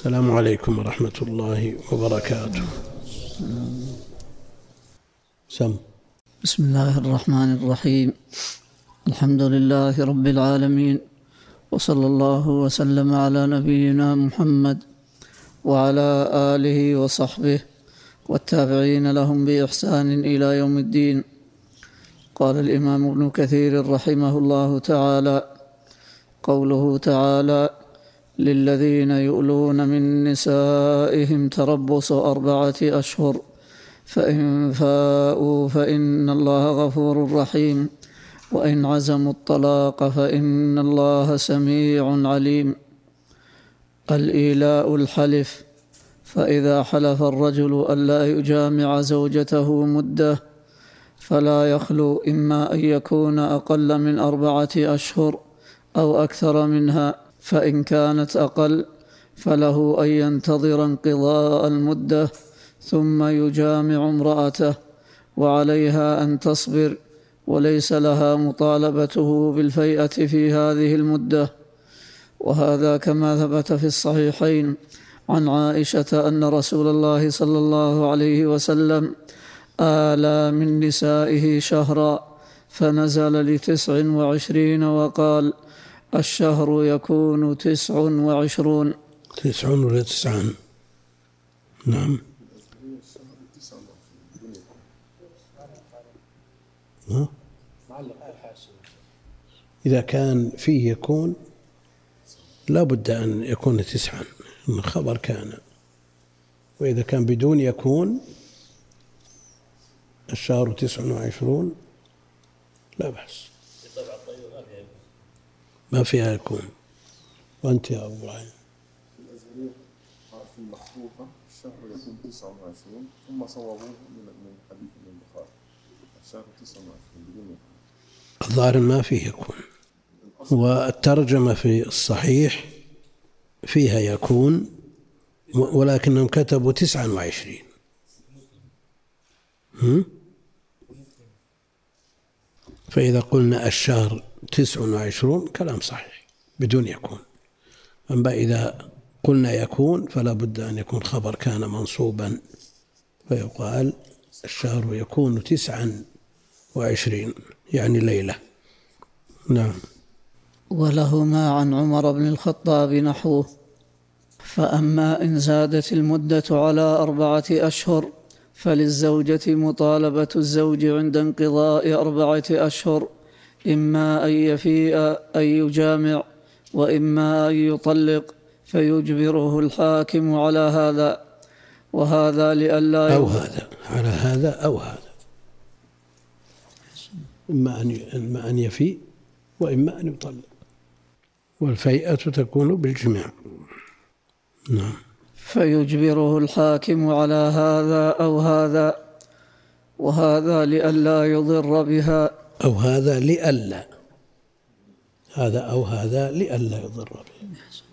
السلام عليكم ورحمة الله وبركاته. بسم الله الرحمن الرحيم. الحمد لله رب العالمين، وصلى الله وسلم على نبينا محمد وعلى آله وصحبه والتابعين لهم بإحسان إلى يوم الدين. قال الإمام ابن كثير رحمه الله تعالى: قوله تعالى: للذين يؤلون من نسائهم تربص 4 أشهر فإن فاءوا فإن الله غفور رحيم وإن عزموا الطلاق فإن الله سميع عليم. الإيلاء الحلف، فإذا حلف الرجل ألا يجامع زوجته مدة فلا يخلو إما أن يكون أقل من 4 أشهر أو أكثر منها، فإن كانت أقل فله أن ينتظر انقضاء المدة ثم يجامع امرأته، وعليها أن تصبر وليس لها مطالبته بالفيئة في هذه المدة. وهذا كما ثبت في الصحيحين عن عائشة أن رسول الله صلى الله عليه وسلم آلى من نسائه شهرا فنزل ل29 وقال: الشهر يكون 29. 9 ولا 9؟ نعم. إذا كان فيه يكون لا بد أن يكون 9 من خبر كان، وإذا كان بدون يكون الشهر 29 لا بأس، ما فيها يكون. وأنت يا أبو إبراهيم؟ في المخطوطة الشهر يكون 29 ثم صوبوه من حديث البخاري الشهر 29 بدون يكون. الظاهر ما فيه يكون، والترجمة في الصحيح فيها يكون ولكنهم كتبوا 29. فإذا قلنا الشهر 29 كلام صحيح بدون يكون. أما إذا قلنا يكون فلا بد أن يكون خبر كان منصوبا، فيقال الشهر يكون 29 يعني ليلة. نعم. ولهما عن عمر بن الخطاب نحوه: فأما إن زادت المدة على 4 أشهر فللزوجة مطالبة الزوج عند انقضاء 4 أشهر، إما أن يفيء أن يجامع وإما أن يطلق، فيجبره الحاكم على هذا، وهذا لئلا أو هذا على هذا أو هذا، إما أن يفيء وإما أن يطلق، والفيئة تكون بالجماع. نعم. فيجبره الحاكم على هذا أو هذا، وهذا لئلا يضر بها، أو هذا لئلا، هذا أو هذا لئلا يضر بها.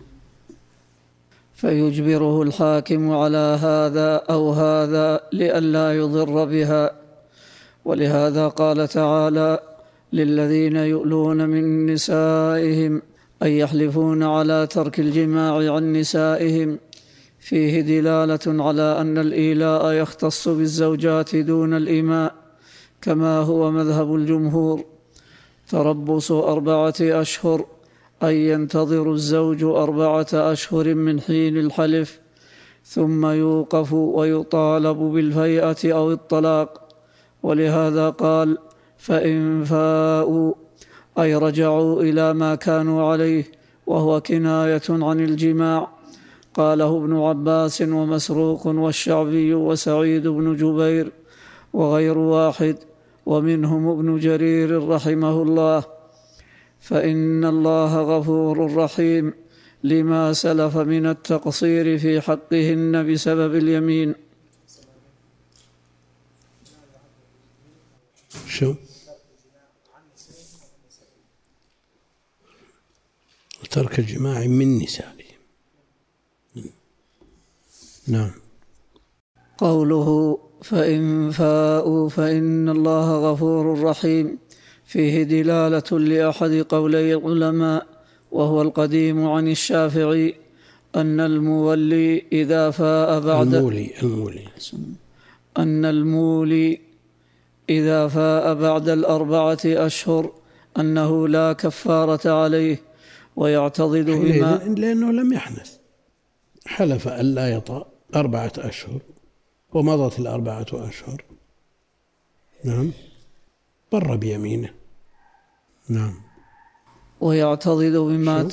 فيجبره الحاكم على هذا أو هذا لئلا يضر بها. ولهذا قال تعالى: للذين يؤلون من نسائهم أن يحلفون على ترك الجماع عن نسائهم، فيه دلالة على أن الإيلاء يختص بالزوجات دون الإماء كما هو مذهب الجمهور. تربص 4 أشهر أي ينتظر الزوج 4 أشهر من حين الحلف، ثم يوقف ويطالب بالفيئة أو الطلاق. ولهذا قال: فإن فاءوا أي رجعوا إلى ما كانوا عليه، وهو كناية عن الجماع. قاله ابن عباس ومسروق والشعبي وسعيد بن جبير وغير واحد، ومنهم ابن جرير رحمه الله. فإن الله غفور رحيم لما سلف من التقصير في حقهن بسبب اليمين. شو؟ ترك الجماع من نسائهم. نعم. قوله فإن فاءوا فإن الله غفور رحيم فيه دلالة لأحد قولي العلماء، وهو القديم عن الشافعي، أن المولي إذا فاء بعد أن المولي إذا فاء بعد 4 أشهر أنه لا كفارة عليه، ويعتضد بما لأنه لم يحنث، حلف أن لا يطأ 4 أشهر ومضت 4 أشهر، نعم، بر بيمينه، نعم. ويعتضد بما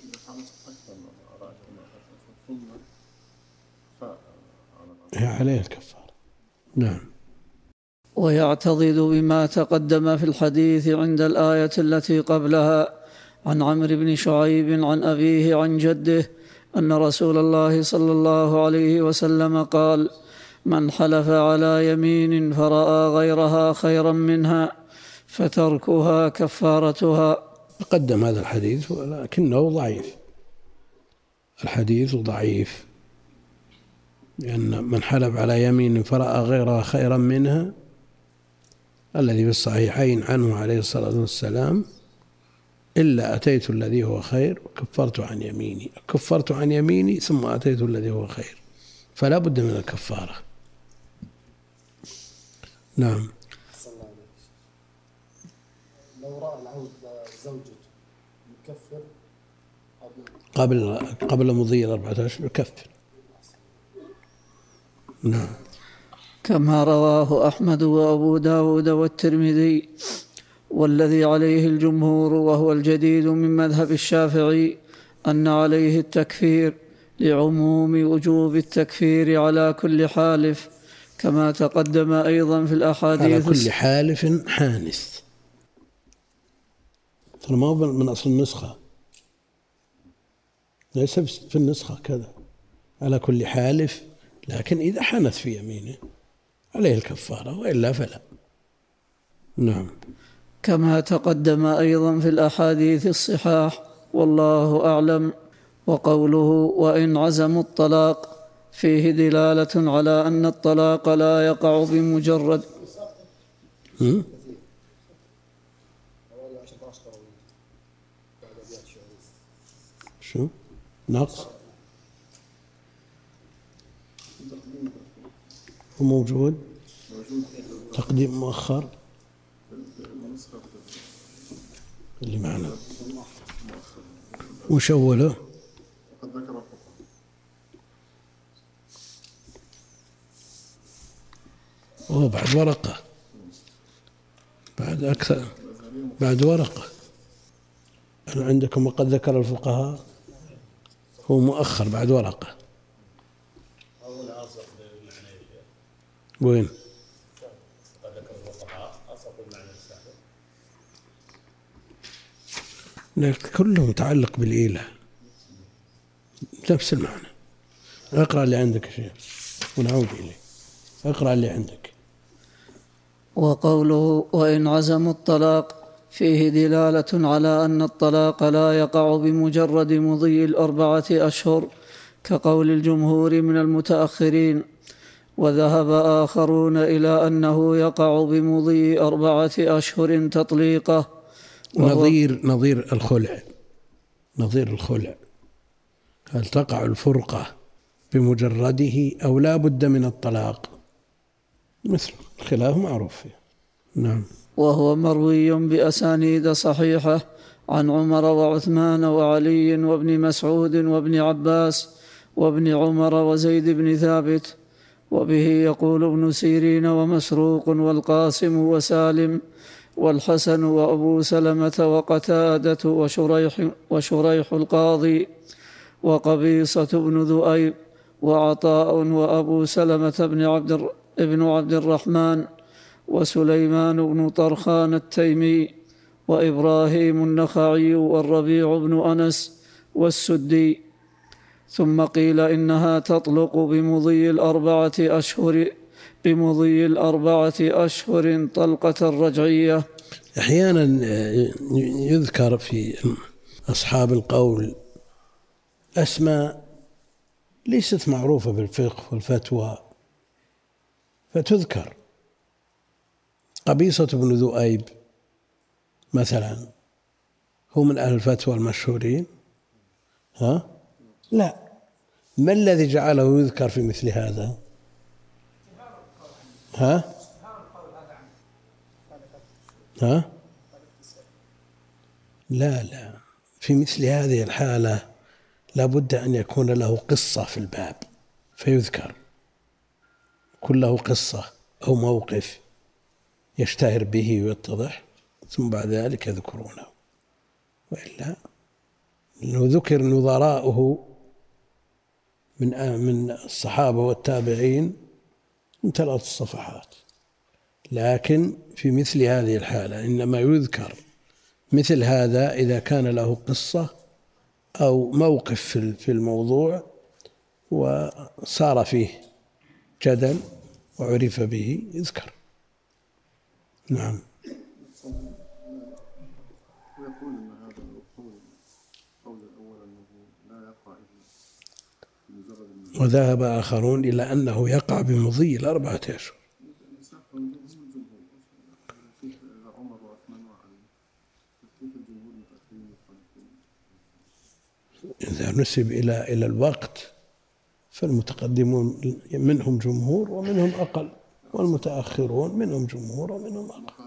عليه الكفارة، نعم. ويعتضد بما تقدم في الحديث عند الآية التي قبلها عن عمرو بن شعيب عن أبيه عن جده أن رسول الله صلى الله عليه وسلم قال: من حلف على يمين فرأى غيرها خيرا منها فتركها كفارتها. تقدم هذا الحديث ولكنه ضعيف، الحديث ضعيف، لأن من حلف على يمين فرأى غيرها خيرا منها الذي في الصحيحين عنه عليه الصلاة والسلام: إلا أتيت الذي هو خير وكفرت عن يميني ثم أتيت الذي هو خير، فلا بد من الكفارة، نعم. لو رأى العود زوجته يكفر قبل مضي 4 أشهر يكفر، نعم. كما رواه أحمد وأبو داود والترمذي، والذي عليه الجمهور وهو الجديد من مذهب الشافعي أن عليه التكفير لعموم وجوب التكفير على كل حالف، كما تقدم أيضا في الأحاديث. على كل حالف حانث، ترى ما هو من أصل النسخة، ليس في النسخة كذا، على كل حالف، لكن إذا حنث في يمينه عليه الكفارة وإلا فلا، نعم. كما تقدم أيضا في الأحاديث الصحاح، والله أعلم. وقوله: وإن عزموا الطلاق، فيه دلالة على أن الطلاق لا يقع بمجرد شو نقص وموجود تقديم مؤخر اللي معنا وشوله وهو بعد ورقة، بعد أكثر، بعد ورقة. عندكم وقد ذكر الفقهاء هو مؤخر بعد ورقة. وين؟ كله متعلق بالإله، نفس المعنى. اقرأ اللي عندك يا شيخ ونعود إليه، اقرأ اللي عندك. وقوله: وإن عزموا الطلاق، فيه دلالة على أن الطلاق لا يقع بمجرد مضي 4 أشهر، كقول الجمهور من المتأخرين. وذهب آخرون إلى أنه يقع بمضي 4 أشهر تطليقه، نظير الخلع، هل تقع الفرقة بمجرده أو لا بد من الطلاق؟ مثل الخلاف معروف فيه، نعم. وهو مروي بأسانيد صحيحة عن عمر وعثمان وعلي وابن مسعود وابن عباس وابن عمر وزيد بن ثابت. وبه يقول ابن سيرين ومسروق والقاسم وسالم والحسن وأبو سلمة وقتادة وشريح القاضي وقبيصة بن ذؤيب وعطاء وأبو سلمة بن عبد الرحمن وسليمان بن طرخان التيمي وإبراهيم النخعي والربيع بن أنس والسدي. ثم قيل إنها تطلق بمضي 4 أشهر طلقة رجعية. أحيانا يذكر في أصحاب القول أسماء ليست معروفة بالفقه والفتوى فتذكر، قبيصة بن ذؤيب مثلا هو من أهل الفتوى المشهورين؟ لا، ما الذي جعله يذكر في مثل هذا؟ ها؟ ها؟ لا، في مثل هذه الحالة لا بد أن يكون له قصة في الباب فيذكر، كله قصة أو موقف يشتهر به ويتضح، ثم بعد ذلك يذكرونه. وإلا لو ذكر نظراؤه من الصحابة والتابعين امتلأت الصفحات، لكن في مثل هذه الحالة إنما يذكر مثل هذا إذا كان له قصة أو موقف في الموضوع وصار فيه جدل وعرف به يذكر. نعم. ويقول أن هذا القول الأول أنه لا يقع بمجرد وذهب آخرون إلى أنه يقع بمضي 4 أشهر. عمر وعثمان وعلي، كيف الجمهور المتأخرين يخالفون؟ إذا نسب إلى الوقت فالمتقدمون منهم جمهور ومنهم أقل، والمتأخرون منهم جمهور ومنهم أقل.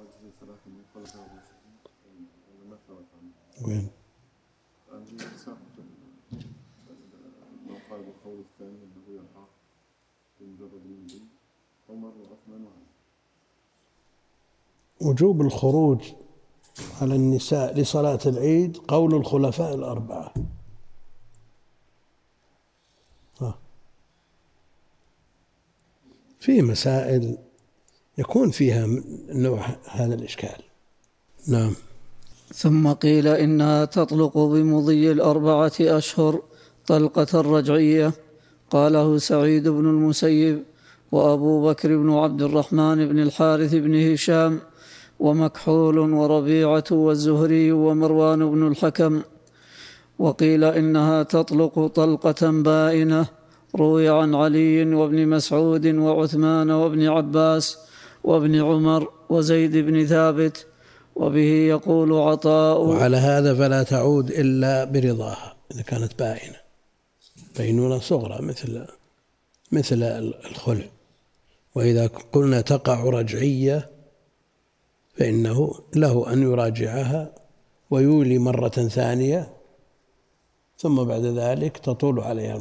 وين؟ قال بالقول الثاني أنه يقع بمجرد المضي عمر وعثمان وعلي. وجوب الخروج على النساء لصلاة العيد قول الخلفاء الأربعة. في مسائل يكون فيها نوع هذا الإشكال. نعم. ثم قيل إنها تطلق بمضي 4 أشهر طلقة رجعية، قاله سعيد بن المسيب وأبو بكر بن عبد الرحمن بن الحارث بن هشام ومكحول وربيعة والزهري ومروان بن الحكم. وقيل إنها تطلق طلقة بائنة، روي عن علي وابن مسعود وعثمان وابن عباس وابن عمر وزيد بن ثابت، وبه يقول عطاء. وعلى هذا فلا تعود إلا برضاها إذا كانت بائنة، بينونة صغرى مثل الخلع. وإذا قلنا تقع رجعية فإنه له أن يراجعها ويولي مرة ثانية، ثم بعد ذلك تطول عليها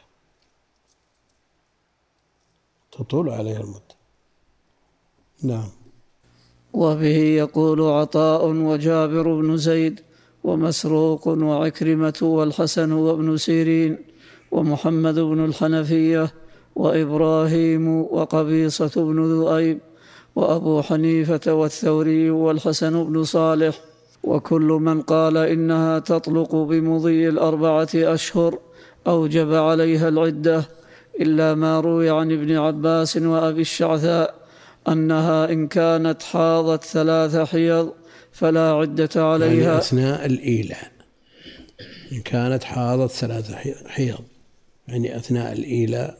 المدة. نعم. وبه يقول عطاء وجابر بن زيد ومسروق وعكرمة والحسن وابن سيرين ومحمد بن الحنفية وإبراهيم وقبيصة بن ذؤيب وأبو حنيفة والثوري والحسن بن صالح، وكل من قال إنها تطلق بمضي 4 أشهر أوجب عليها العدة، إلا ما روي عن ابن عباس وأبي الشعثاء أنها إن كانت حاضت 3 حيض فلا عدة عليها. يعني أثناء الإيلاء، إن كانت حاضت 3 حيض يعني أثناء الإيلاء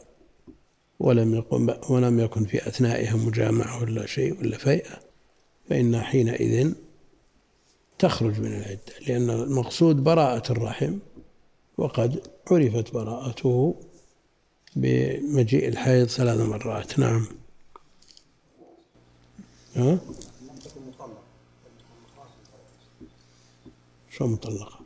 ولم يكن في أثنائها مجامعة ولا شيء ولا فيئة، فإنها حينئذ تخرج من العدة، لأن المقصود براءة الرحم، وقد عرفت براءته بمجيء الحيض 3 مرات. نعم. شو مطلقة؟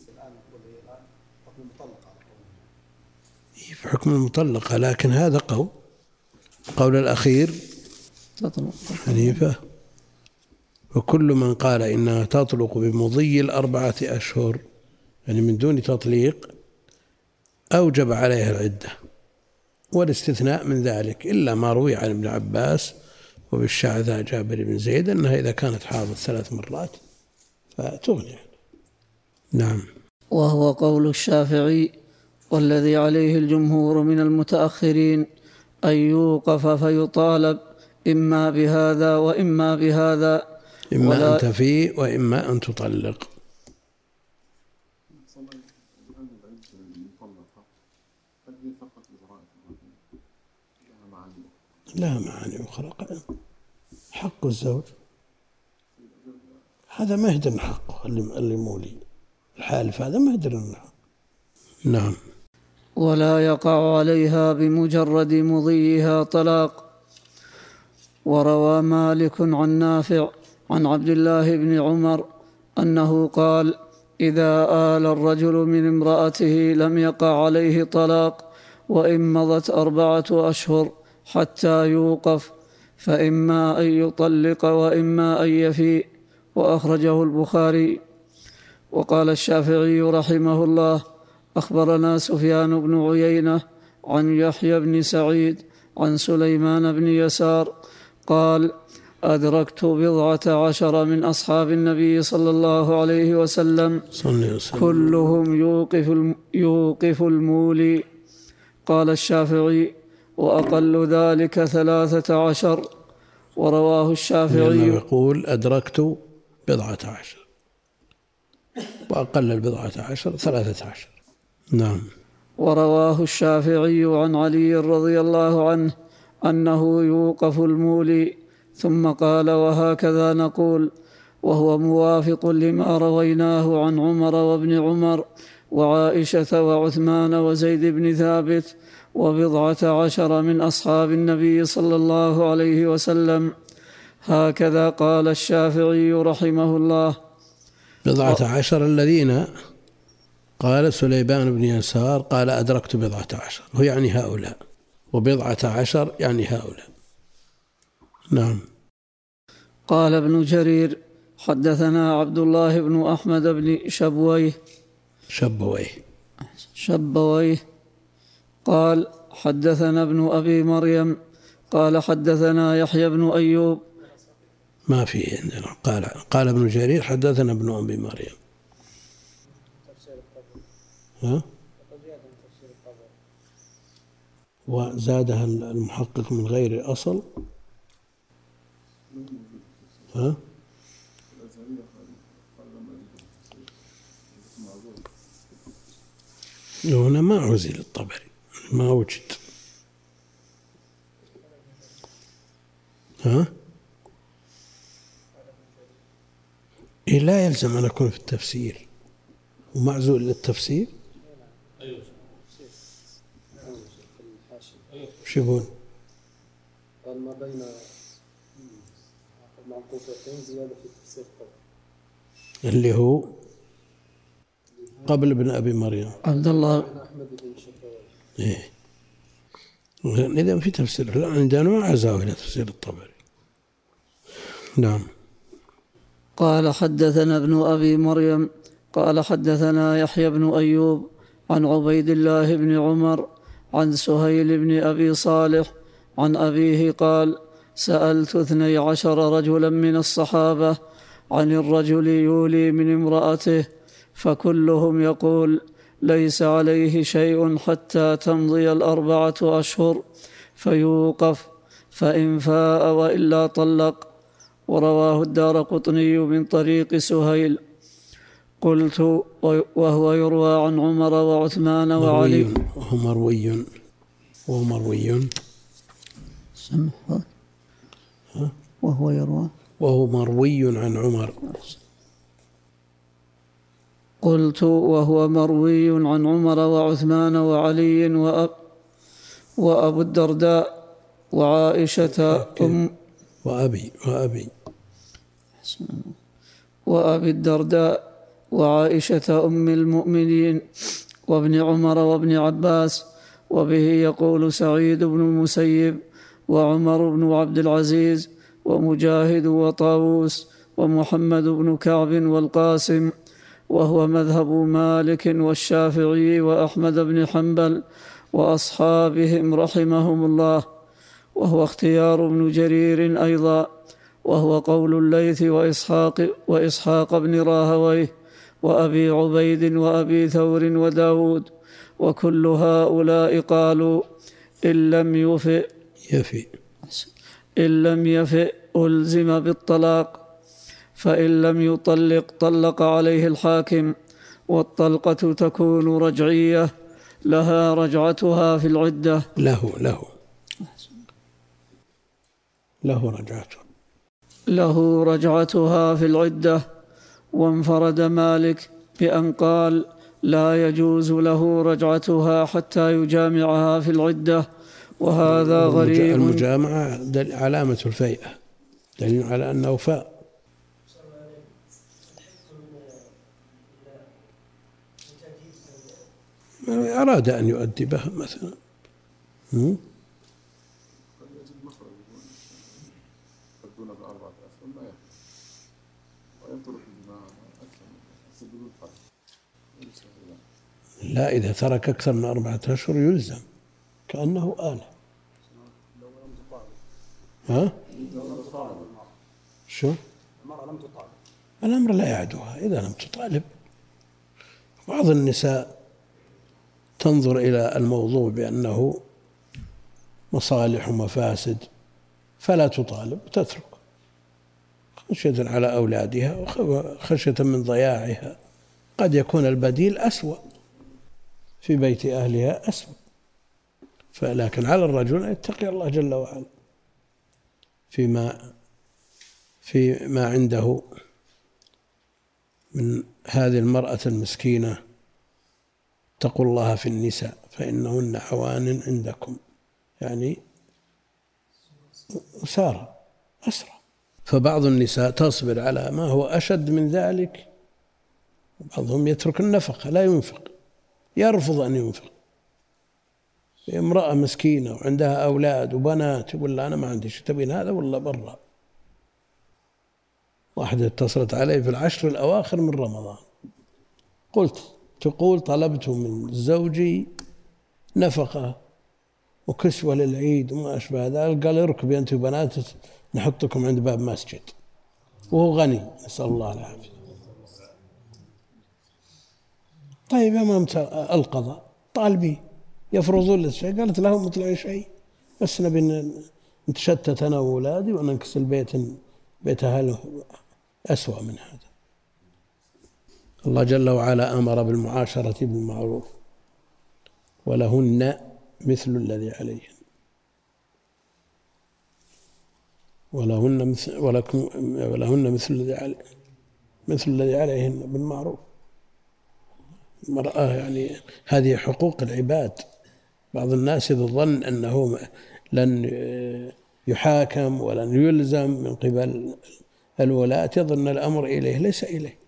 في حكم المطلقة، لكن هذا قول الأخير حنيفة. وكل من قال إنها تطلق بمضي 4 أشهر يعني من دون تطليق أوجب عليها العدة، والاستثناء من ذلك إلا ما روي عن ابن عباس وبالشعثاء جابر بن زيد أنها إذا كانت حاضت 3 مرات فتغني. نعم. وهو قول الشافعي، والذي عليه الجمهور من المتأخرين أن يوقف فيطالب إما بهذا وإما بهذا، إما أن تفيء وإما أن تطلق. لا معاني أخرى، حق الزوج هذا ما يهدر حقه اللي مولي الحالف، هذا ما يهدر حقه. نعم. ولا يقع عليها بمجرد مضيها طلاق. وروى مالك عن نافع عن عبد الله بن عمر أنه قال: إذا آل الرجل من امرأته لم يقع عليه طلاق وإن مضت 4 أشهر حتى يوقف، فإما أن يطلق وإما أن يفيء. وأخرجه البخاري. وقال الشافعي رحمه الله: أخبرنا سفيان بن عيينة عن يحيى بن سعيد عن سليمان بن يسار قال: أدركت 14 من أصحاب النبي صلى الله عليه وسلم كلهم يوقف المولي. قال الشافعي: وأقل ذلك 13. ورواه الشافعي. يقول أدركت 14 وأقل 14 13. نعم. ورواه الشافعي عن علي رضي الله عنه أنه يوقف المولي، ثم قال: وهكذا نقول. وهو موافق لما رويناه عن عمر وابن عمر وعائشة وعثمان وزيد بن ثابت 14 من أصحاب النبي صلى الله عليه وسلم. هكذا قال الشافعي رحمه الله. 14 الذين قال سليمان بن يسار قال أدركت 14، هو يعني هؤلاء، و14 يعني هؤلاء. نعم. قال ابن جرير: حدثنا عبد الله بن أحمد بن شبويه قال: حدثنا ابن أبي مريم قال: حدثنا يحيى بن أيوب. ما في عندنا. قال ابن جرير: حدثنا ابن أبي مريم. وزادها المحقق من غير أصل. هنا ما عزل الطبري، ما وجد. لا يلزم أن أكون في التفسير ومعزول للتفسير. شو يقول؟ قال: ما بين المعقوفتين زيادة في تفسير الطبري، اللي هو قبل ابن أبي مريم عبد الله أحمد بن شبويه. إذا في تفسير، لا عندنا ما عزاه إلى تفسير الطبري. نعم. قال: حدثنا ابن أبي مريم قال: حدثنا يحيى بن أيوب عن عبيد الله بن عمر عن سهيل بن أبي صالح عن أبيه قال: سألت 12 رجلا من الصحابة عن الرجل يولي من امرأته، فكلهم يقول: ليس عليه شيء حتى تمضي 4 أشهر فيوقف، فإن فاء وإلا طلق. ورواه الدارقطني من طريق سهيل. قلت: وهو يروى عن عمر وعثمان وعلي. وهو مروي عن عمر. قلت: وهو مروي عن عمر وعثمان وعلي وأبو الدرداء وعائشة وأبي الدرداء وعائشة أم المؤمنين وابن عمر وابن عباس. وبه يقول سعيد بن المسيب وعمر بن عبد العزيز ومجاهد وطاووس ومحمد بن كعب والقاسم، وهو مذهب مالك والشافعي وأحمد بن حنبل وأصحابهم رحمهم الله، وهو اختيار ابن جرير أيضا، وهو قول الليث وإسحاق بن راهويه وأبي عبيد وأبي ثور وداود. وكل هؤلاء قالوا: إن لم يفئ ألزم بالطلاق، فإن لم يطلق طلق عليه الحاكم، والطلقة تكون رجعية لها رجعتها في العدة. له رجعتها في العدة. وانفرد مالك بأن قال: لا يجوز له رجعتها حتى يجامعها في العدة، وهذا غريب. المجامعة علامة الفيئة، دليل على أنه فاء. أراد أن يؤدبها مثلا. لا، إذا ترك أكثر من 4 أشهر يلزم كأنه آلة. ها؟ شو؟ الأمر لا يعدها إذا لم تطالب. بعض النساء تنظر إلى الموضوع بأنه مصالح ومفاسد فلا تطالب وتترك، خشية على أولادها وخشية من ضياعها. قد يكون البديل أسوأ في بيت أهلها أسوأ. فلكن على الرجل أن يتقي الله جل وعلا فيما عنده من هذه المرأة المسكينة. اتقوا الله في النساء فإنهن عوان عندكم، يعني أسارى أسرى. فبعض النساء تصبر على ما هو أشد من ذلك، وبعضهم يترك النفقة لا ينفق، يرفض أن ينفق. امرأة مسكينة وعندها أولاد وبنات يقول لا أنا ما عندي شيء، تبين هذا ولا برا. واحدة اتصلت علي في العشر الأواخر من رمضان، تقول طلبت من زوجي نفقة وكسوة للعيد وما أشبه ذلك، قال اركبي أنت وبناتك نحطكم عند باب مسجد، وهو غني نسأل الله العافية. طيب يا مام القضاء طالبي يفرضون لك شيء. قالت لهم مطلع شيء، بس نبي نتشتت أنا وأولادي وننكس بيت أهله أسوأ من هذا. الله جل وعلا أمر بالمعاشرة بالمعروف ولهن مثل الذي عليهن ولهن مثل الذي عليهن بالمعروف. المرأة يعني هذه حقوق العباد. بعض الناس إذا ظن أنه لن يحاكم ولن يلزم من قبل الولاة يظن الأمر إليه، ليس إليه.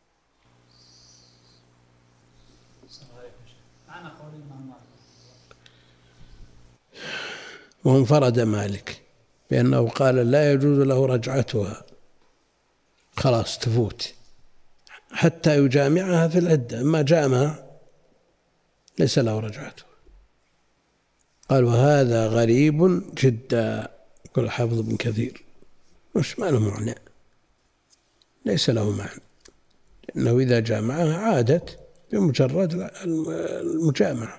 وانفرد مالك بأنه قال لا يجوز له رجعتها، خلاص تفوت حتى يجامعها في العدة. ما جامع ليس له رجعتها. قال وهذا غريب جدا. يقول الحافظ ابن كثير مش ما له معنى، ليس له معنى، لأنه إذا جامعها عادت بمجرد المجامعة.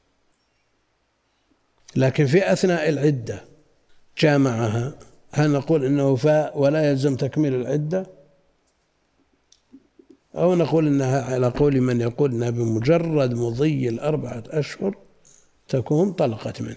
لكن في أثناء العدة جامعها، هل نقول إنه فاء ولا يلزم تكميل العدة، أو نقول إنها على قول من يقول إنها بمجرد مضي 4 أشهر تكون طلقت منه؟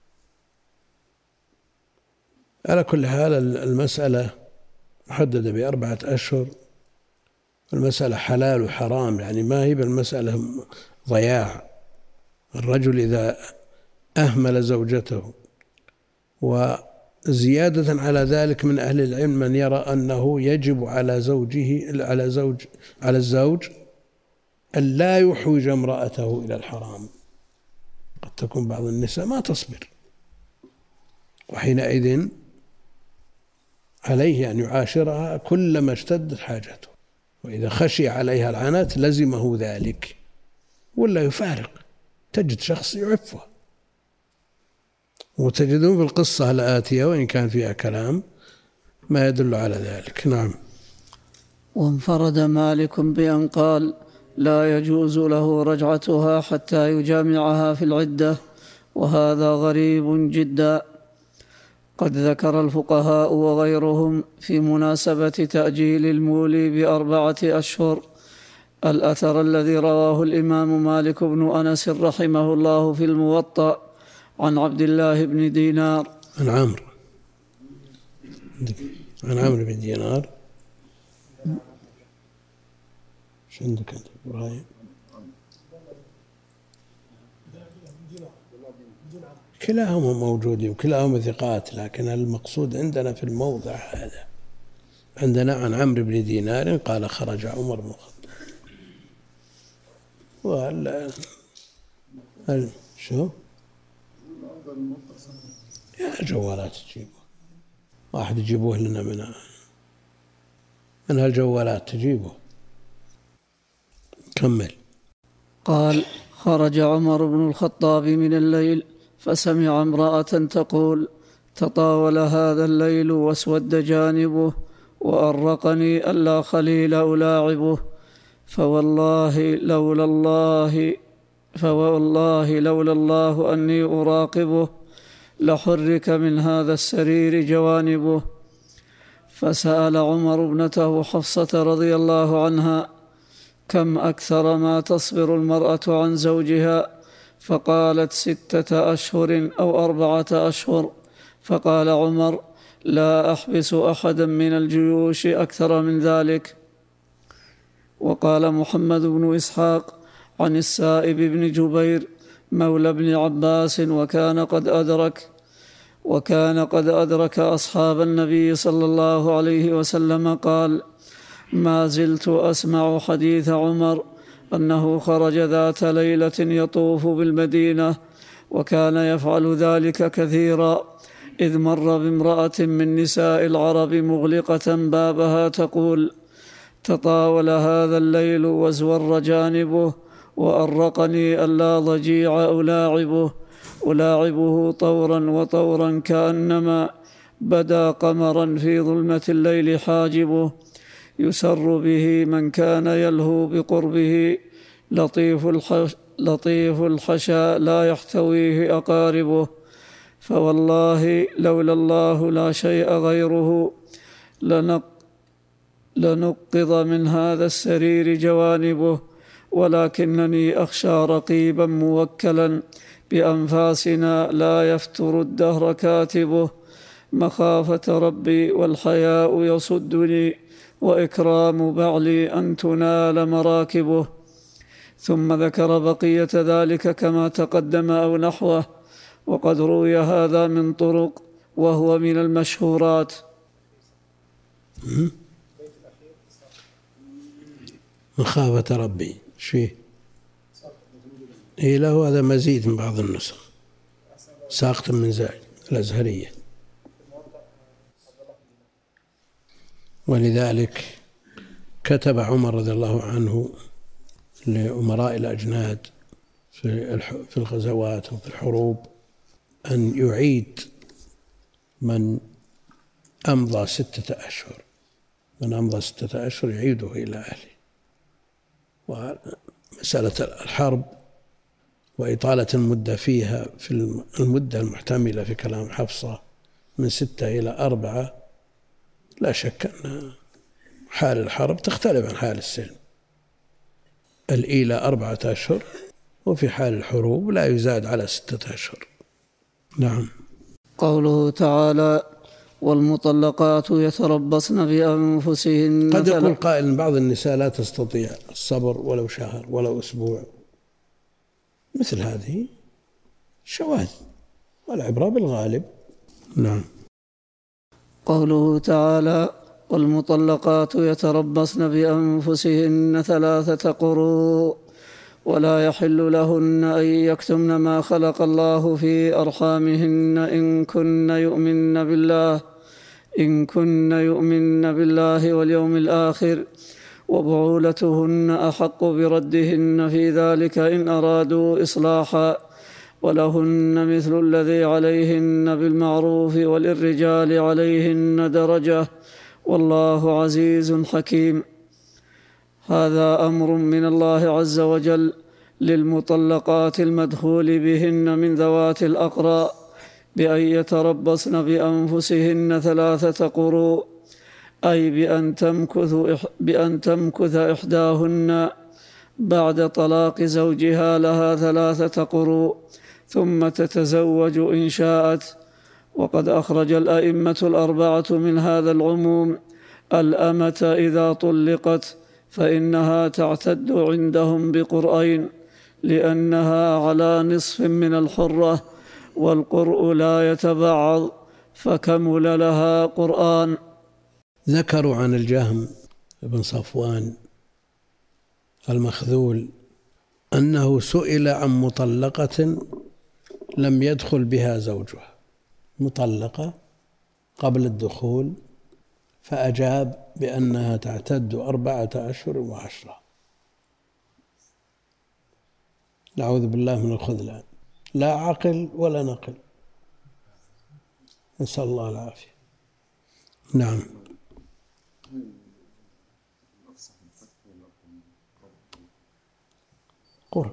على كل حال المسألة محددة ب4 أشهر. المسألة حلال وحرام، يعني ما هي بالمسألة ضياع. الرجل إذا أهمل زوجته، وزيادة على ذلك من أهل العلم من يرى أنه يجب على الزوج أن لا يحوج امرأته إلى الحرام. قد تكون بعض النساء ما تصبر، وحينئذ عليه أن يعاشرها كلما اشتدت حاجته، وإذا خشي عليها العنات لزمه ذلك ولا يفارق. تجد شخص يعفه. وتجدون في القصة الآتية وإن كان فيها كلام ما يدل على ذلك. نعم. وانفرد مالك بأن قال لا يجوز له رجعتها حتى يجامعها في العدة، وهذا غريب جدا. قد ذكر الفقهاء وغيرهم في مناسبة تأجيل المولي ب4 أشهر الأثر الذي رواه الإمام مالك بن أنس رحمه الله في الموطأ عن عبد الله بن دينار عن عمرو بن دينار. شو عندك أنت إبراهيم؟ كلاهما موجودين وكلاهما ثقات، لكن المقصود عندنا في الموضع هذا عندنا عن عمرو بن دينار قال خرج عمر بن الخطاب. شو؟ يا جوالات تجيبوه، واحد يجيبوه لنا من هالجوالات تجيبوه. كمل. قال خرج عمر بن الخطاب من الليل فسمع امرأة تقول تطاول هذا الليل واسود جانبه وأرقني ألا خليل ألاعبه فوالله لولا الله أني أراقبه لحرك من هذا السرير جوانبه. فسأل عمر ابنته حفصة رضي الله عنها كم أكثر ما تصبر المرأة عن زوجها؟ فقالت 6 أشهر أو 4 أشهر. فقال عمر لا أحبس أحدا من الجيوش أكثر من ذلك. وقال محمد بن إسحاق عن السائب بن جبير مولى ابن عباس وكان قد أدرك أصحاب النبي صلى الله عليه وسلم قال ما زلت أسمع حديث عمر أنه خرج ذات ليلة يطوف بالمدينة وكان يفعل ذلك كثيرا إذ مر بامرأة من نساء العرب مغلقة بابها تقول تطاول هذا الليل وازور جانبه وأرقني ألا ضجيع ألاعبه طورا وطورا كأنما بدا قمرا في ظلمة الليل حاجبه يسر به من كان يلهو بقربه لطيف الحشا لا يحتويه أقاربه فوالله لولا الله لا شيء غيره لنقض من هذا السرير جوانبه ولكنني أخشى رقيبا موكلا بأنفاسنا لا يفتر الدهر كاتبه مخافة ربي والحياء يصدني وإكرام بعلي أن تنال مراكبه. ثم ذكر بقية ذلك كما تقدم أو نحوه، وقد روي هذا من طرق وهو من المشهورات. مخافة ربي شيء إيه له هذا مزيد من بعض النسخ ساقط من زائد الأزهرية. ولذلك كتب عمر رضي الله عنه لأمراء الأجناد في الغزوات وفي الحروب أن يعيد من أمضى 6 أشهر، من أمضى 6 أشهر يعيده إلى أهله. ومسألة الحرب وإطالة المدة فيها في المدة المحتملة في كلام حفصة من 6 إلى 4 لا شك أن حال الحرب تختلف عن حال السلم. الإيلة 4 أشهر، وفي حال الحروب لا يزاد على 6 أشهر. نعم. قوله تعالى والمطلقات يتربصن بأنفسهن. قد يقول قائل بعض النساء لا تستطيع الصبر ولو شهر ولو أسبوع، مثل هذه شواذ والعبرة بالغالب. نعم. قوله تعالى والمطلقات يتربصن بأنفسهن 3 قروء ولا يحل لهن أن يكتمن ما خلق الله في أرحامهن إن كن يؤمن بالله واليوم الآخر وبعولتهن أحق بردهن في ذلك إن أرادوا إصلاحا ولهن مثل الذي عليهن بالمعروف وللرجال عليهن درجة والله عزيز حكيم. هذا أمر من الله عز وجل للمطلقات المدخول بهن من ذوات الأقراء بأن يتربصن بأنفسهن 3 قروء، أي بأن تمكث إحداهن بعد طلاق زوجها لها 3 قروء ثم تتزوج إن شاءت. وقد أخرج الأئمة 4 من هذا العموم الأمة إذا طلقت فإنها تعتد عندهم بقرئين لأنها على نصف من الحرة، والقرء لا يتبعض، فكمل لها قرآن. ذكروا عن الجهم بن صفوان المخذول أنه سئل عن مطلقة لم يدخل بها زوجها، مطلقة قبل الدخول، فأجاب بأنها تعتد 4 أشهر و10. نعوذ بالله من الخذلان، لا عقل ولا نقل، نسأل الله العافية. نعم. قرب.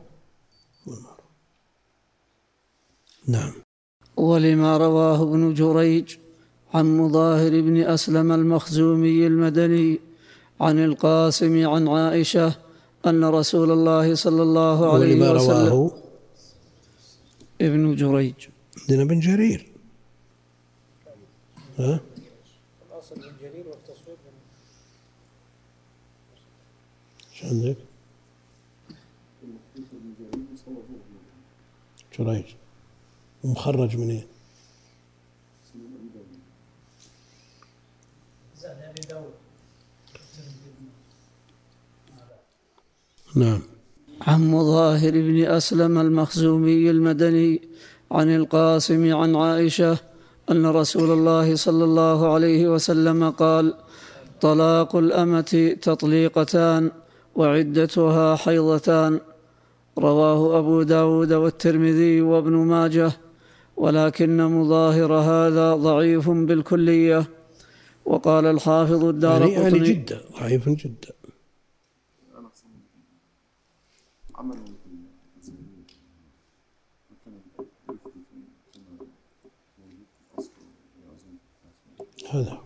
نعم. ولما رواه ابن جريج عن مظاهر بن أسلم المخزومي المدني عن القاسم عن عائشة أن رسول الله صلى الله عليه ولما وسلم رواه ابن جريج عندنا بن جرير. ها؟ الأصل من جرير والتصوير من ايش عندك؟ جريج. ومخرج منين؟ نعم. عن مظاهر بن أسلم المخزومي المدني عن القاسم عن عائشة أن رسول الله صلى الله عليه وسلم قال: طلاق الأمة تطليقتان وعدتها حيضتان. رواه أبو داود والترمذي وابن ماجه، ولكن مظاهر هذا ضعيف بالكلية. وقال الحافظ الدارقطني يعني جدا ضعيف جدا. هذا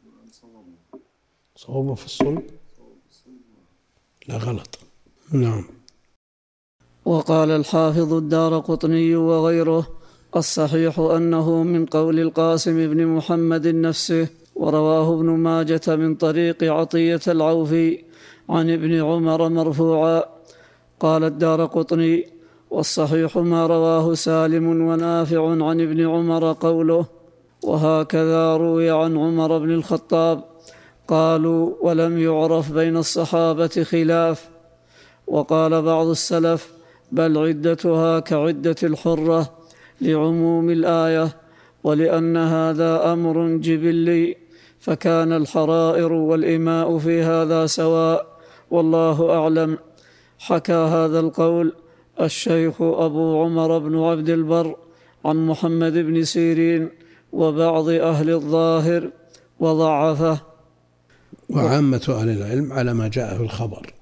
صوابه في الصلب، لا غلط. نعم. وقال الحافظ الدارقطني وغيره: الصحيح أنه من قول القاسم بن محمد نفسه. ورواه ابن ماجة من طريق عطية العوفي عن ابن عمر مرفوعا. قال الدارقطني: والصحيح ما رواه سالم ونافع عن ابن عمر قوله: وهكذا روي عن عمر بن الخطاب. قالوا: ولم يعرف بين الصحابة خلاف. وقال بعض السلف: بل عدتها كعدة الحرة، لعموم الآية، ولأن هذا أمر جبلي، فكان الحرائر والإماء في هذا سواء، والله أعلم. حكى هذا القول الشيخ أبو عمر بن عبد البر عن محمد بن سيرين وبعض أهل الظاهر وضعفه. وعامة أهل العلم على ما جاء في الخبر،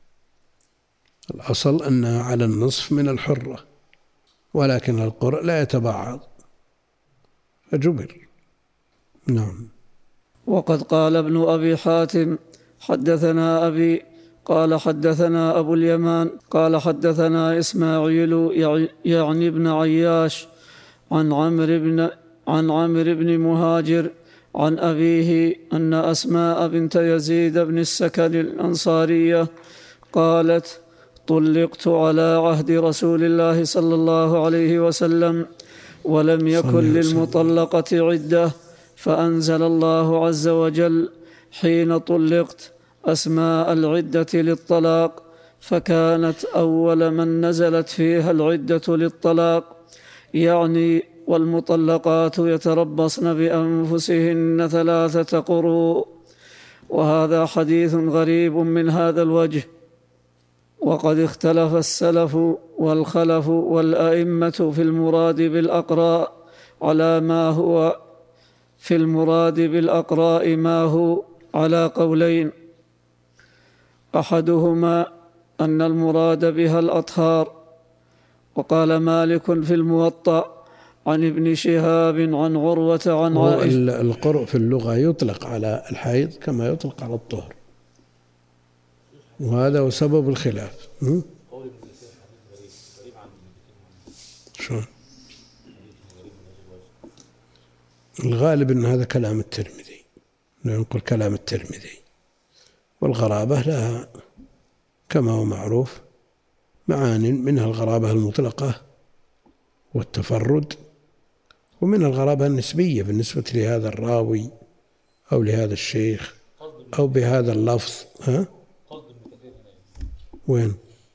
الأصل أنها على النصف من الحرة، ولكن القرء لا يتبعض فجبر. نعم. وقد قال ابن أبي حاتم: حدثنا أبي قال حدثنا أبو اليمان قال حدثنا إسماعيل يعني ابن عياش عن عمرو بن مهاجر عن أبيه أن أسماء بنت يزيد بن السكن الأنصارية قالت: طلقت على عهد رسول الله صلى الله عليه وسلم، ولم يكن للمطلقة عدة، فأنزل الله عز وجل: حين طلقت أسماء العدة للطلاق، فكانت أول من نزلت فيها العدة للطلاق، يعني والمطلقات يتربصن بأنفسهن 3 قروء. وهذا حديث غريب من هذا الوجه. وقد اختلف السلف والخلف والأئمة في المراد بالأقراء على ما هو في المراد بالأقراء ما هو على قولين: أحدهما أن المراد بها الأطهار. وقال مالك في الموطأ عن ابن شهاب عن عروة عن عائشة. القرء في اللغة يطلق على الحيض كما يطلق على الطهر، وهذا هو سبب الخلاف. شلون؟ الغالب أن هذا كلام الترمذي، ننقل كلام الترمذي، والغرابة لها كما هو معروف معاني، منها الغرابة المطلقة والتفرد، ومنها الغرابة النسبية بالنسبة لهذا الراوي أو لهذا الشيخ أو بهذا اللفظ. وين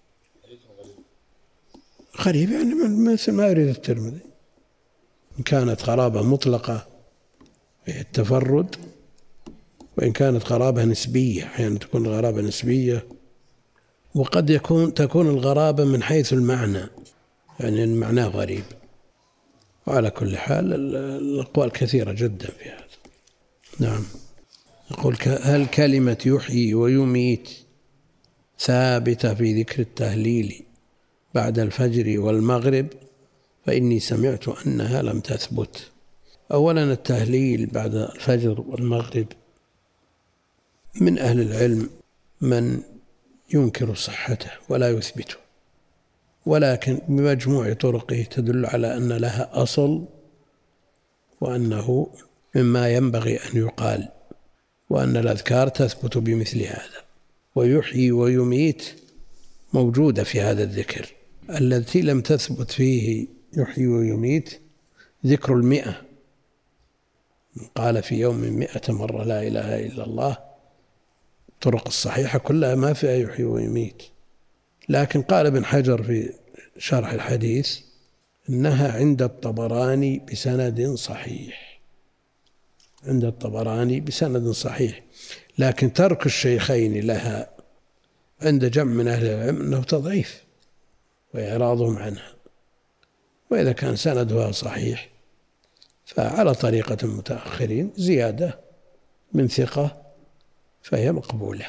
غريب؟ يعني مثل ما يريد الترمذي، إن كانت غرابة مطلقة التفرد، وإن كانت غرابة نسبية أحيانا تكون غرابة نسبية، وقد تكون الغرابة من حيث المعنى، يعني المعنى غريب. وعلى كل حال الأقوال كثيرة جدا في هذا. نعم. يقول هل كلمة يحيي ويميت ثابتة في ذكر التهليل بعد الفجر والمغرب؟ فإني سمعت أنها لم تثبت. أولا التهليل بعد الفجر والمغرب من أهل العلم من ينكر صحته ولا يثبته، ولكن بمجموع طرقه تدل على أن لها أصل، وأنه مما ينبغي أن يقال، وأن الأذكار تثبت بمثل هذا. ويحيي ويميت موجودة في هذا الذكر. التي لم تثبت فيه يحيي ويميت ذكر 100، قال في يوم 100 مرة لا إله إلا الله، الطرق الصحيحة كلها ما فيها يحيي ويميت. لكن قال ابن حجر في شرح الحديث إنها عند الطبراني بسند صحيح، عند الطبراني بسند صحيح، لكن ترك الشيخين لها عند جمع من أهل العلم أنه تضعيف وإعراضهم عنها. وإذا كان سندها صحيح فعلى طريقة المتأخرين زيادة من ثقة فهي مقبولة.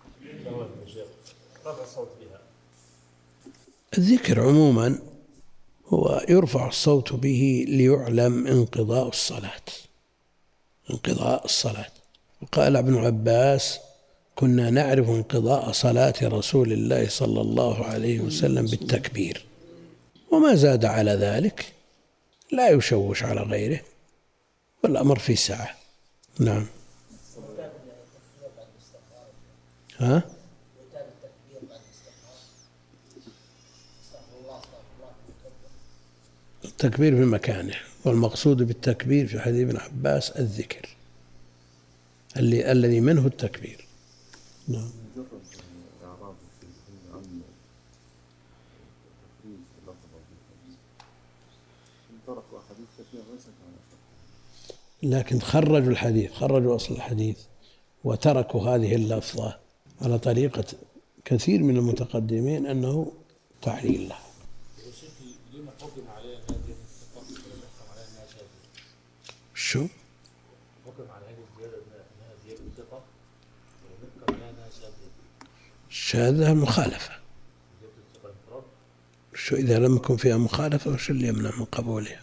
الذكر عموما هو يرفع الصوت به ليعلم انقضاء الصلاة. وقال ابن عباس كنا نعرف انقضاء صلاة رسول الله صلى الله عليه وسلم بالتكبير، وما زاد على ذلك لا يشوش على غيره، والأمر في سعة. نعم. التكبير في مكانه، والمقصود بالتكبير في حديث ابن عباس الذكر الذي منه التكبير. نعم. لكن خرجوا الحديث، خرجوا أصل الحديث وتركوا هذه اللفظة على طريقة كثير من المتقدمين أنه تعليل له. شو؟ الشاذة مخالفة. شو إذا لم يكن فيها مخالفة وش اللي يمنع من قبولها؟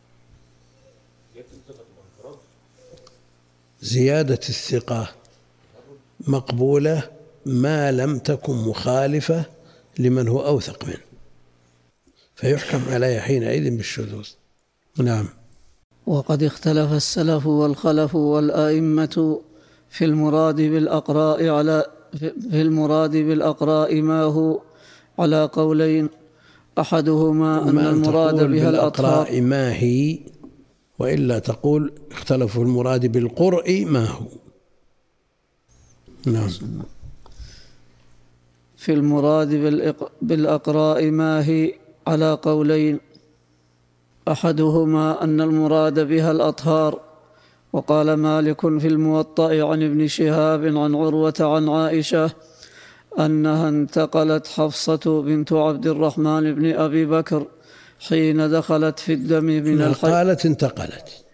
زيادة الثقة مقبولة ما لم تكن مخالفة لمن هو أوثق منه، فيحكم عليها حينئذ بالشذوذ. نعم. وقد اختلف السلف والخلف والأئمة في المراد بالأقراء ما هو على قولين، أحدهما أن المراد بها الأطهار ما هي، وإلا تقول اختلفوا المراد بالقرء ما هو. نعم. في المراد بالأقراء ما هي على قولين، أحدهما أن المراد بها الأطهار. وقال مالك في الموطأ عن ابن شهاب عن عروة عن عائشة أنها انتقلت حفصة بنت عبد الرحمن بن أبي بكر حين دخلت في الدم من الحيض. قالت انتقلت،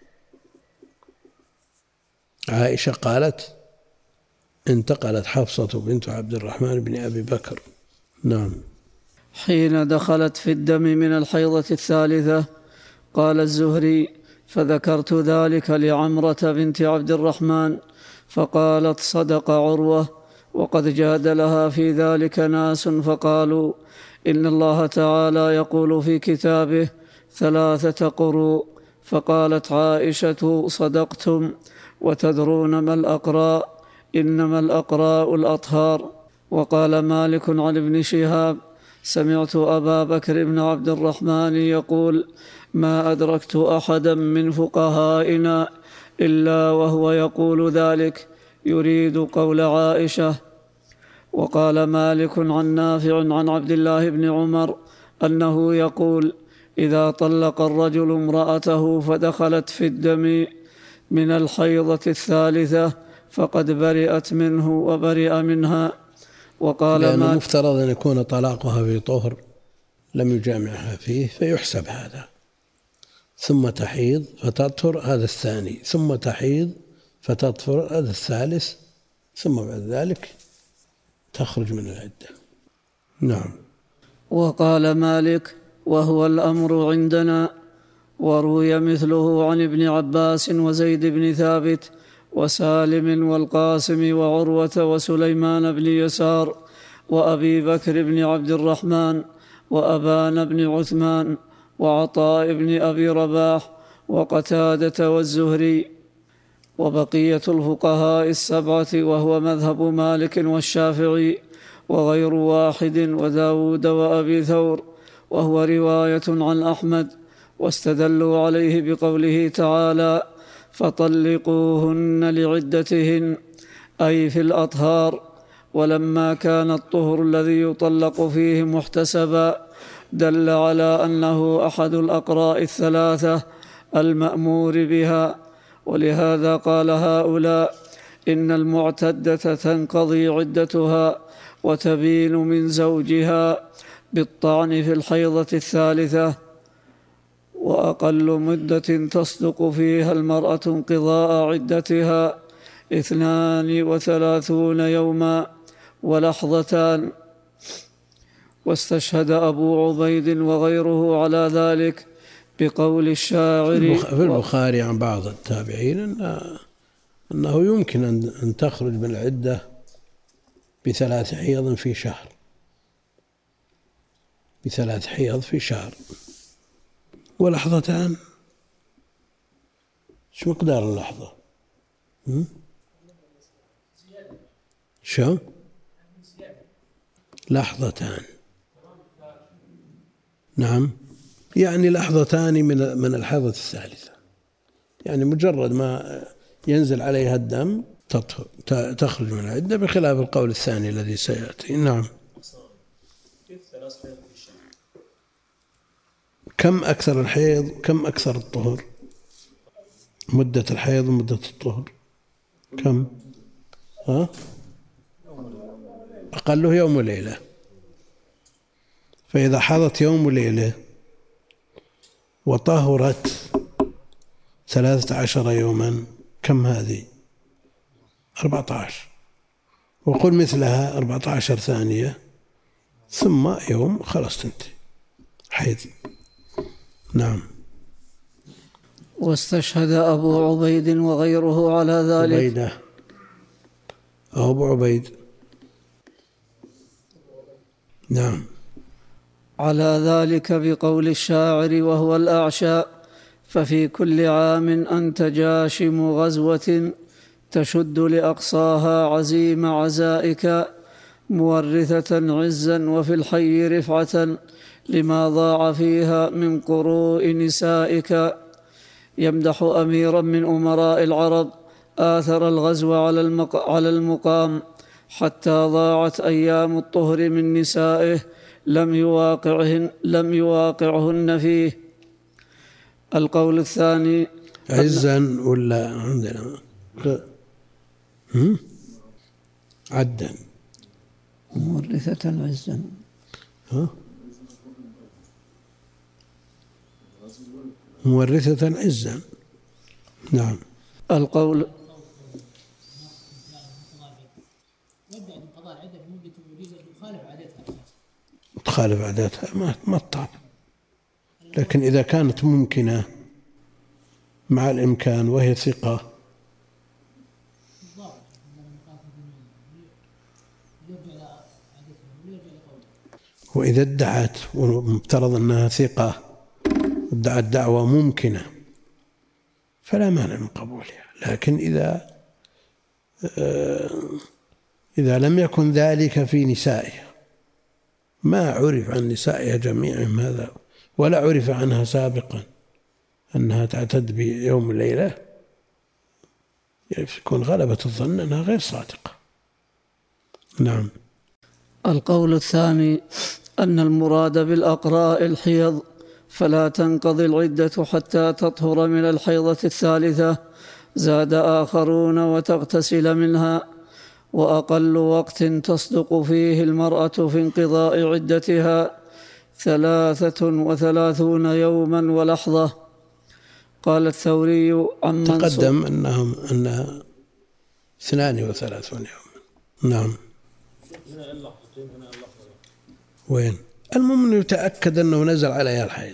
عائشة قالت انتقلت حفصة بنت عبد الرحمن بن أبي بكر. نعم. حين دخلت في الدم من الحيضة الثالثة. قال الزهري فذكرت ذلك لعمرة بنت عبد الرحمن فقالت صدق عروة، وقد جادلها في ذلك ناس فقالوا إن الله تعالى يقول في كتابه 3 قروء. فقالت عائشة صدقتم، وتدرون ما الأقراء؟ إنما الأقراء الأطهار. وقال مالك عن ابن شهاب سمعت أبا بكر بن عبد الرحمن يقول: ما أدركت أحدا من فقهائنا إلا وهو يقول ذلك، يريد قول عائشة. وقال مالك عن نافع عن عبد الله بن عمر أنه يقول: إذا طلق الرجل امرأته فدخلت في الدم من الحيضة الثالثة فقد برئت منه وبرئ منها. وقال لأن المفترض أن يكون طلاقها في طهر لم يجامعها فيه فيحسب هذا، ثم تحيض فتطهر، هذا الثاني، ثم تحيض فتطهر، هذا الثالث، ثم بعد ذلك تخرج من العدة. نعم. وقال مالك: وهو الأمر عندنا. وروي مثله عن ابن عباس وزيد بن ثابت وسالم والقاسم وعروة وسليمان بن يسار وأبي بكر بن عبد الرحمن وأبان بن عثمان وعطاء بن أبي رباح وقتادة والزهري وبقية الفقهاء السبعة، وهو مذهب مالك والشافعي وغير واحد وداود وأبي ثور، وهو رواية عن أحمد. واستدلوا عليه بقوله تعالى: فطلقوهن لعدتهن، أي في الأطهار. ولما كان الطهر الذي يطلق فيه محتسبا دل على أنه أحد الأقراء الثلاثة المأمور بها. ولهذا قال هؤلاء: إن المعتدة تنقضي عدتها وتبين من زوجها بالطعن في الحيضة الثالثة، وأقل مدة تصدق فيها المرأة انقضاء عدتها 32 يوما ولحظتان. واستشهد أبو عبيد وغيره على ذلك بقول الشاعر في البخاري عن بعض التابعين أنه يمكن أن تخرج من العدة ب3 حيض في شهر، ب3 حيض في شهر ولحظتان. شو مقدار اللحظة؟ شو؟ لحظتان. نعم، يعني لحظتان من الحيضة الثالثة، يعني مجرد ما ينزل عليها الدم تخرج من العدة، بخلاف القول الثاني الذي سيأتي. نعم. كم أكثر الحيض كم أكثر الطهر؟ مدة الحيض ومدة الطهر كم؟ أقله يوم وليلة. فإذا حاضت يوم وليلة وطهرت 13 يوما، كم هذه؟ 14. وقل مثلها 14 ثانية ثم يوم، خلاص تنتهي حيض. نعم. واستشهد أبو عبيد وغيره على ذلك. عبيدة أو أبو عبيد. نعم. على ذلك بقول الشاعر: وهو الأعشى. ففي كل عام أنت جاشم غزوة تشد لأقصاها عزيم عزائك، مورثة عزا وفي الحي رفعة لما ضاع فيها من قروء نسائك. يمدح أميرا من أمراء العرب آثر الغزو على المقام حتى ضاعت أيام الطهر من نسائه لم يواقعهن فيه. القول الثاني: عزا ولا عندنا عدا؟ مورثة عزا. مورثة عزا. نعم. القول تخالف عاداتها ما تطعن، لكن إذا كانت ممكنة مع الإمكان وهي ثقة وإذا ادعت ومفترض أنها ثقة ادعت دعوة ممكنة فلا مانع من قبولها. لكن إذا لم يكن ذلك في نسائها ما عرف عن نسائها جميعهم هذا، ولا عرف عنها سابقا أنها تعتد بيوم الليلة، يكون غلبة الظن أنها غير صادقة. نعم. القول الثاني أن المراد بالأقراء الحيض، فلا تنقضي العدة حتى تطهر من الحيضة الثالثة. زاد آخرون وتغتسل منها، وأقل وقت تصدق فيه المرأة في انقضاء عدتها 33 يوما ولحظة. قال الثوري عن تقدم أنها 32 يوما. نعم. وين؟ المهم يتأكد أنه نزل عليها الحيض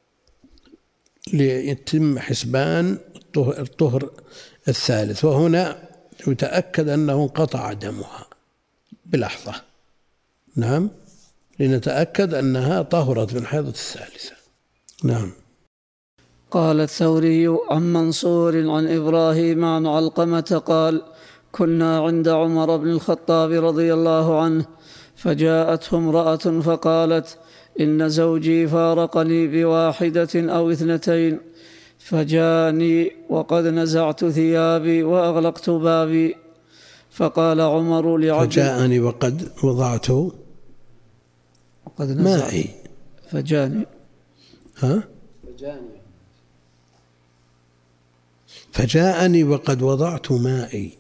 ليتم حسبان الطهر الثالث، وهنا يتأكد أنه انقطع دمها بلحظة. نعم، لنتأكد أنها طهرت من الحيضة الثالثة. نعم. قال الثوري عن منصور عن إبراهيم عن علقمة قال: كنا عند عمر بن الخطاب رضي الله عنه، فجاءته امرأة فقالت: إن زوجي فارقني بواحدة أو 2، فجاءني وقد نزعت ثيابي وأغلقت بابي. فقال عمر لعبد: فجاءني وقد وضعت مائي. فجاني فجاءني وقد وضعت مائي.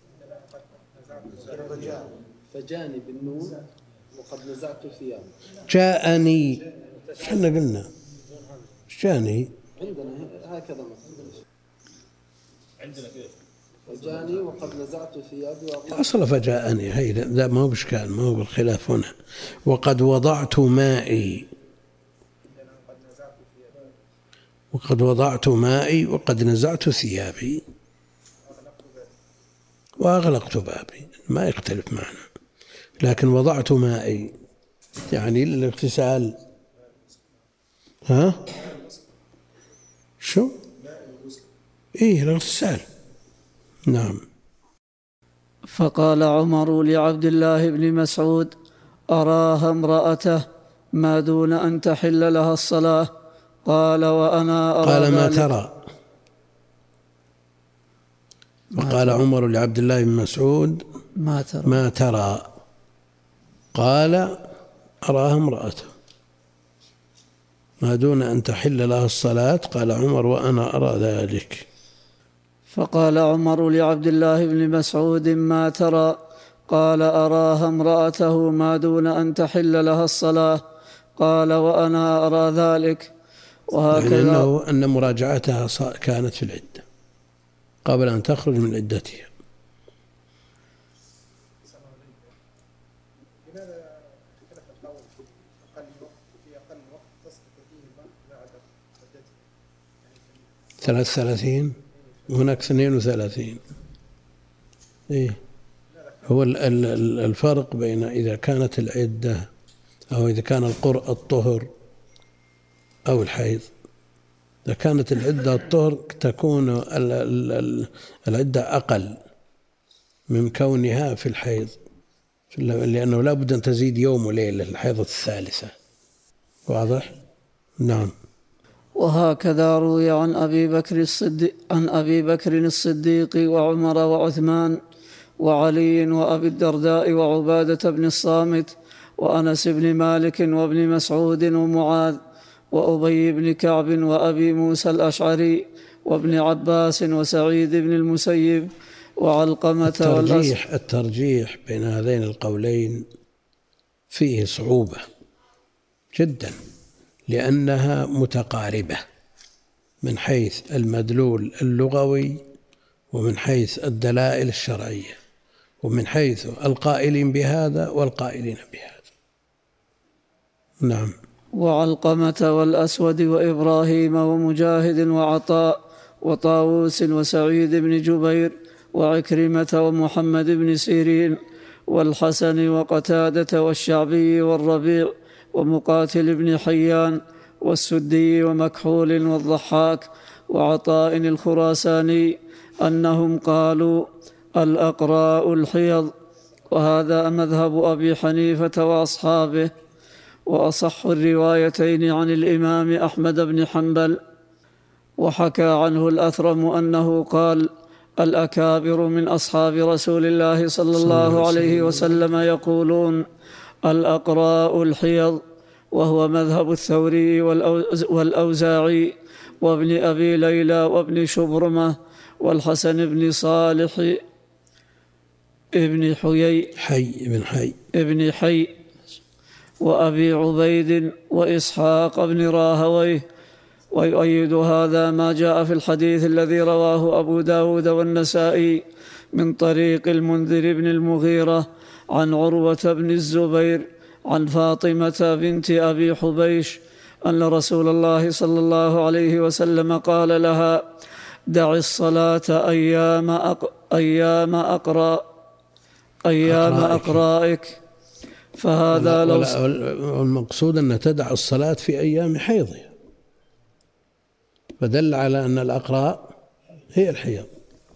فجاني بالنون وقد نزعت ثيابي. جاءني احنا قلنا جاني عندنا هكذا مكتوب عندنا كيف؟ فجاني وقد نزعت ثيابي أصل فجاءني هي لا ما هو بإشكال، ما هو بالخلاف هنا. وقد وضعت مائي، وقد وضعت مائي وقد نزعت ثيابي وأغلقت بابي، ما يختلف معنا. لكن وضعت مائي يعني للاغتسال. ها؟ شو؟ إيه الاغتسال. نعم. فقال عمر لعبد الله بن مسعود: أراها امرأته ما دون أن تحل لها الصلاة. قال: وأنا أرى قال: ما ذلك. ترى؟ وقال عمر لعبد الله بن مسعود: ما ترى؟ قال: أراها امرأته ما دون أن تحل لها الصلاة. قال عمر: وأنا أرى ذلك. فقال عمر لعبد الله بن مسعود: ما ترى؟ قال: أراها امرأته ما دون أن تحل لها الصلاة. قال: وأنا أرى ذلك. وهكذا يعني أن مراجعتها كانت في العدة قبل أن تخرج من عدتها. لماذا اختلف القول في أقل وقت تصدق فيه بعد عدتها؟ 33 وهناك 32. إيه هو الفرق بين إذا كانت العدة أو إذا كان الطهر أو الحيض. إذا كانت العدة الطهر تكون العدة أقل من كونها في الحيض، لأنه لا بد أن تزيد يوم وليلة الحيضة الثالثة. واضح؟ نعم. وهكذا روي عن أبي بكر الصديق وعمر وعثمان وعلي وأبي الدرداء وعبادة بن الصامت وأنس بن مالك وابن مسعود ومعاذ وأبي بن كعب وأبي موسى الأشعري وابن عباس وسعيد بن المسيب وعلقمة. الترجيح بين هذين القولين فيه صعوبة جدا، لأنها متقاربة من حيث المدلول اللغوي ومن حيث الدلائل الشرعية ومن حيث القائلين بهذا والقائلين بهذا. نعم. وعلقمة والأسود وإبراهيم ومجاهد وعطاء وطاووس وسعيد بن جبير وعكرمة ومحمد بن سيرين والحسن وقتادة والشعبي والربيع ومقاتل بن حيان والسدي ومكحول والضحاك وعطاء الخراساني أنهم قالوا: الأقراء الحيض. وهذا مذهب أبي حنيفة وأصحابه. وأصح الروايتين عن الإمام أحمد بن حنبل. وحكى عنه الأثرم أنه قال: الأكابر من أصحاب رسول الله صلى الله عليه وسلم يقولون: الأقراء الحيض، وهو مذهب الثوري والأوزاعي وابن أبي ليلى وابن شبرمة والحسن بن صالح ابن حي وأبي عبيد وإسحاق بن راهويه. ويؤيد هذا ما جاء في الحديث الذي رواه أبو داود والنسائي من طريق المنذر بن المغيرة عن عروة بن الزبير عن فاطمة بنت أبي حبيش أن رسول الله صلى الله عليه وسلم قال لها: دع الصلاة أيام أقرائك. فهذا لو المقصود أن تدع الصلاة في أيام حيضها، فدل على أن الأقراء هي الحيض.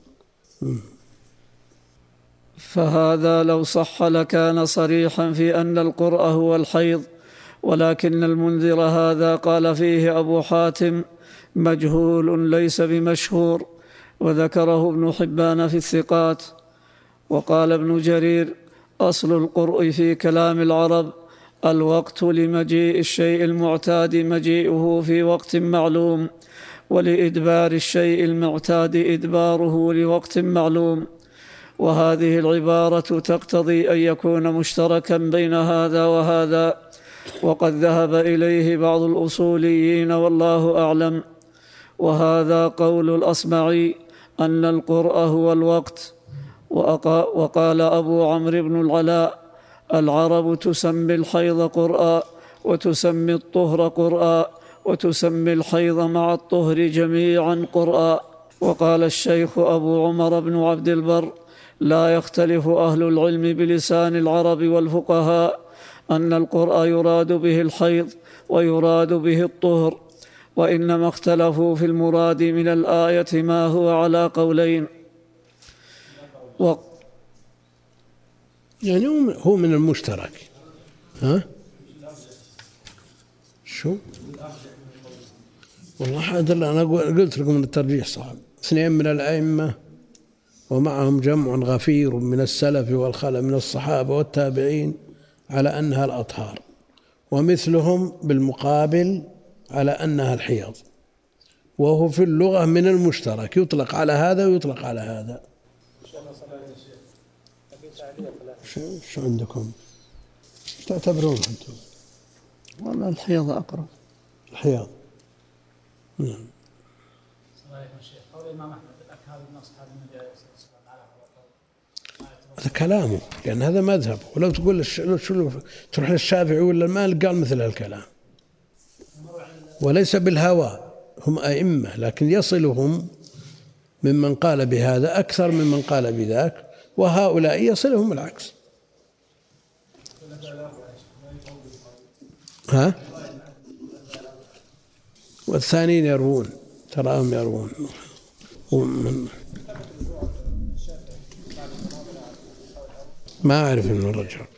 فهذا لو صح لكان صريحا في أن القرء هو الحيض، ولكن المنذر هذا قال فيه أبو حاتم: مجهول ليس بمشهور، وذكره ابن حبان في الثقات. وقال ابن جرير: أصل القرء في كلام العرب الوقت لمجيء الشيء المعتاد مجيئه في وقت معلوم، ولإدبار الشيء المعتاد إدباره لوقت معلوم. وهذه العبارة تقتضي أن يكون مشتركا بين هذا وهذا، وقد ذهب إليه بعض الأصوليين والله أعلم. وهذا قول الأصمعي أن القرء هو الوقت. وقال أبو عمرو بن العلاء: العرب تسمي الحيض قرءا، وتسمي الطهر قرءا، وتسمي الحيض مع الطهر جميعا قرءا. وقال الشيخ أبو عمر بن عبد البر: لا يختلف أهل العلم بلسان العرب والفقهاء أن القرء يراد به الحيض ويراد به الطهر، وإنما اختلفوا في المراد من الآية ما هو على قولين. يعني هو من المشترك. ها؟ شو؟ والله أنا قلت لكم أن الترجيح صعب. 2 من الأئمة ومعهم جمع غفير من السلف والخلف من الصحابة والتابعين على أنها الأطهار، ومثلهم بالمقابل على أنها الحيض، وهو في اللغة من المشترك، يطلق على هذا ويطلق على هذا. شو عندكم؟ ايش تعتبرون أنتم؟ والله الحيض أقرب. الحيض. نعم. هذا كلامه، لأن هذا مذهب. ولو تقول تروح للشافعي ولا المالك قال مثل هالكلام، وليس بالهوى، هم أئمة، لكن يصلهم ممن قال بهذا أكثر ممن قال بذاك، وهؤلاء يصلهم العكس. ها؟ والثانيين يروون، تراهم يروون. ما أعرف من الرجل.